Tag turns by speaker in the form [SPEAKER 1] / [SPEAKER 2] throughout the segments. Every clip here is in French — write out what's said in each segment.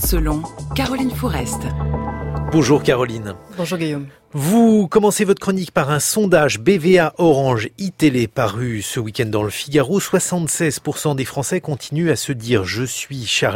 [SPEAKER 1] selon Caroline Forest.
[SPEAKER 2] Bonjour Caroline.
[SPEAKER 3] Bonjour Guillaume.
[SPEAKER 2] Vous commencez votre chronique par un sondage BVA Orange iTélé paru ce week-end dans le Figaro. 76% des Français continuent à se dire « Je suis Charlie »,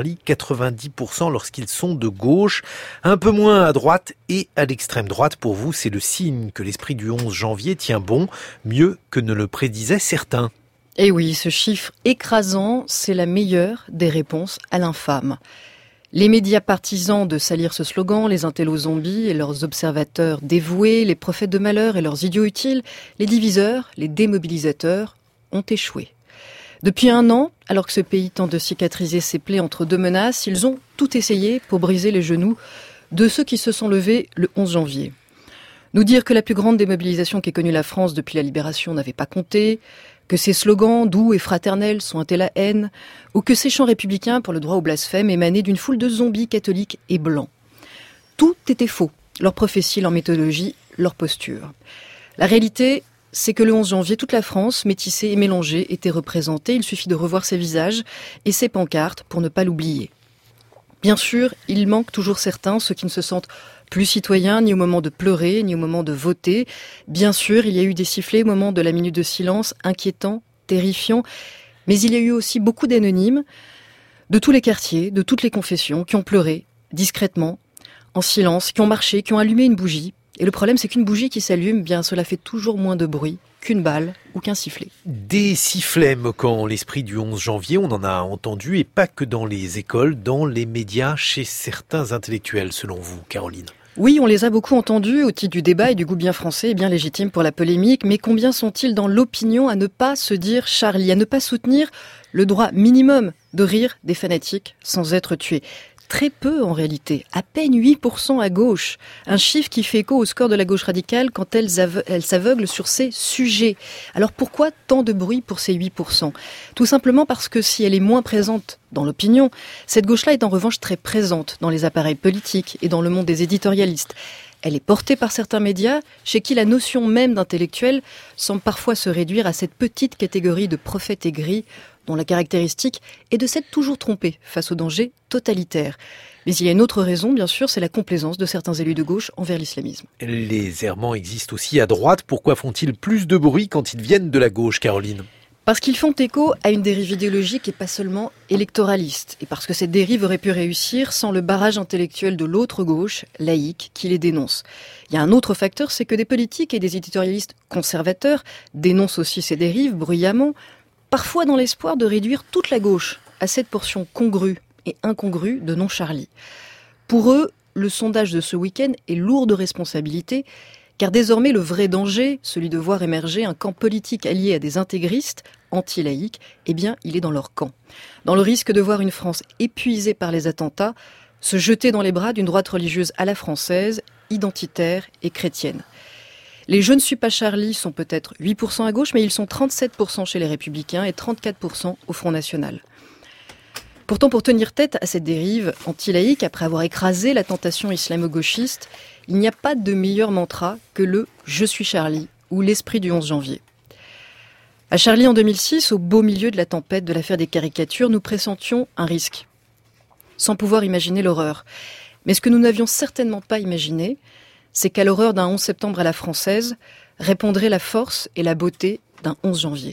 [SPEAKER 2] 90% lorsqu'ils sont de gauche, un peu moins à droite et à l'extrême droite. Pour vous, c'est le signe que l'esprit du 11 janvier tient bon, mieux que ne le prédisaient certains.
[SPEAKER 3] Et oui, ce chiffre écrasant, c'est la meilleure des réponses à l'infâme. Les médias partisans de salir ce slogan, les intellos zombies et leurs observateurs dévoués, les prophètes de malheur et leurs idiots utiles, les diviseurs, les démobilisateurs, ont échoué. Depuis 1 an, alors que ce pays tente de cicatriser ses plaies entre 2 menaces, ils ont tout essayé pour briser les genoux de ceux qui se sont levés le 11 janvier. Nous dire que la plus grande démobilisation qu'ait connue la France depuis la Libération n'avait pas compté, que ces slogans doux et fraternels sont hantés la haine, ou que ces chants républicains pour le droit au blasphème émanaient d'une foule de zombies catholiques et blancs. Tout était faux, leur prophétie, leur méthodologie, leur posture. La réalité, c'est que le 11 janvier, toute la France, métissée et mélangée, était représentée. Il suffit de revoir ses visages et ses pancartes pour ne pas l'oublier. Bien sûr, il manque toujours certains, ceux qui ne se sentent plus citoyens, ni au moment de pleurer, ni au moment de voter. Bien sûr, il y a eu des sifflets au moment de la minute de silence, inquiétants, terrifiants. Mais il y a eu aussi beaucoup d'anonymes, de tous les quartiers, de toutes les confessions, qui ont pleuré, discrètement, en silence, qui ont marché, qui ont allumé une bougie. Et le problème, c'est qu'une bougie qui s'allume, bien, cela fait toujours moins de bruit qu'une balle ou qu'un sifflet.
[SPEAKER 2] Des sifflets moquant l'esprit du 11 janvier, on en a entendu, et pas que dans les écoles, dans les médias, chez certains intellectuels, selon vous, Caroline.
[SPEAKER 3] Oui, on les a beaucoup entendus au titre du débat et du goût bien français et bien légitime pour la polémique, mais combien sont-ils dans l'opinion à ne pas se dire Charlie, à ne pas soutenir le droit minimum de rire des fanatiques sans être tués? Très peu en réalité, à peine 8% à gauche, un chiffre qui fait écho au score de la gauche radicale quand elle s'aveugle sur ces sujets. Alors pourquoi tant de bruit pour ces 8%? Tout simplement parce que si elle est moins présente dans l'opinion, cette gauche-là est en revanche très présente dans les appareils politiques et dans le monde des éditorialistes. Elle est portée par certains médias, chez qui la notion même d'intellectuel semble parfois se réduire à cette petite catégorie de prophètes aigris, dont la caractéristique est de s'être toujours trompé face aux dangers totalitaires. Mais il y a une autre raison, bien sûr, c'est la complaisance de certains élus de gauche envers l'islamisme.
[SPEAKER 2] Les errements existent aussi à droite. Pourquoi font-ils plus de bruit quand ils viennent de la gauche, Caroline ?
[SPEAKER 3] Parce qu'ils font écho à une dérive idéologique et pas seulement électoraliste. Et parce que cette dérive aurait pu réussir sans le barrage intellectuel de l'autre gauche, laïque, qui les dénonce. Il y a un autre facteur, c'est que des politiques et des éditorialistes conservateurs dénoncent aussi ces dérives bruyamment, parfois dans l'espoir de réduire toute la gauche à cette portion congrue et incongrue de non-Charlie. Pour eux, le sondage de ce week-end est lourd de responsabilité, car désormais le vrai danger, celui de voir émerger un camp politique allié à des intégristes anti-laïques, eh bien, il est dans leur camp. Dans le risque de voir une France épuisée par les attentats, se jeter dans les bras d'une droite religieuse à la française, identitaire et chrétienne. Les Je ne suis pas Charlie sont peut-être 8% à gauche, mais ils sont 37% chez les Républicains et 34% au Front National. Pourtant, pour tenir tête à cette dérive anti-laïque, après avoir écrasé la tentation islamo-gauchiste, il n'y a pas de meilleur mantra que le « Je suis Charlie » ou l'esprit du 11 janvier. À Charlie en 2006, au beau milieu de la tempête de l'affaire des caricatures, nous pressentions un risque, sans pouvoir imaginer l'horreur. Mais ce que nous n'avions certainement pas imaginé, c'est qu'à l'horreur d'un 11 septembre à la française, répondrait la force et la beauté d'un 11 janvier.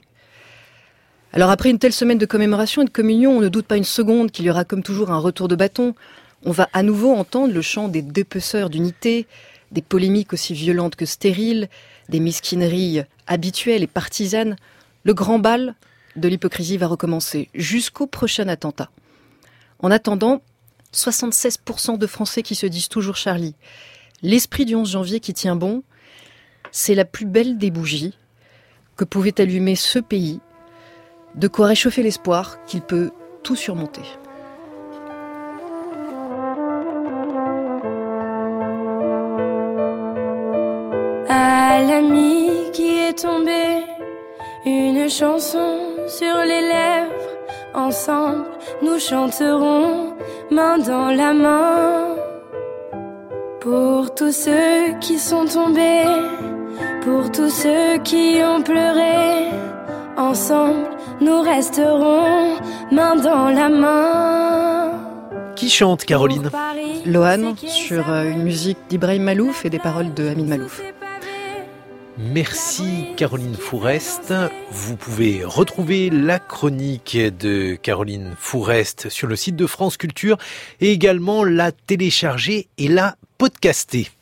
[SPEAKER 3] Alors après une telle semaine de commémoration et de communion, on ne doute pas une seconde qu'il y aura comme toujours un retour de bâton. On va à nouveau entendre le chant des dépeceurs d'unité, des polémiques aussi violentes que stériles, des mesquineries habituelles et partisanes. Le grand bal de l'hypocrisie va recommencer jusqu'au prochain attentat. En attendant, 76% de Français qui se disent toujours Charlie. L'esprit du 11 janvier qui tient bon, c'est la plus belle des bougies que pouvait allumer ce pays, de quoi réchauffer l'espoir qu'il peut tout surmonter.
[SPEAKER 4] À l'ami qui est tombé, une chanson sur les lèvres. Ensemble, nous chanterons main dans la main. Pour tous ceux qui sont tombés, pour tous ceux qui ont pleuré, ensemble, nous resterons main dans la main.
[SPEAKER 2] Qui chante, Caroline ?
[SPEAKER 3] Lohan, sur une musique d'Ibrahim Malouf et des paroles de Hamid Malouf.
[SPEAKER 2] Merci Caroline Fourest. Vous pouvez retrouver la chronique de Caroline Fourest sur le site de France Culture et également la télécharger et la podcaster.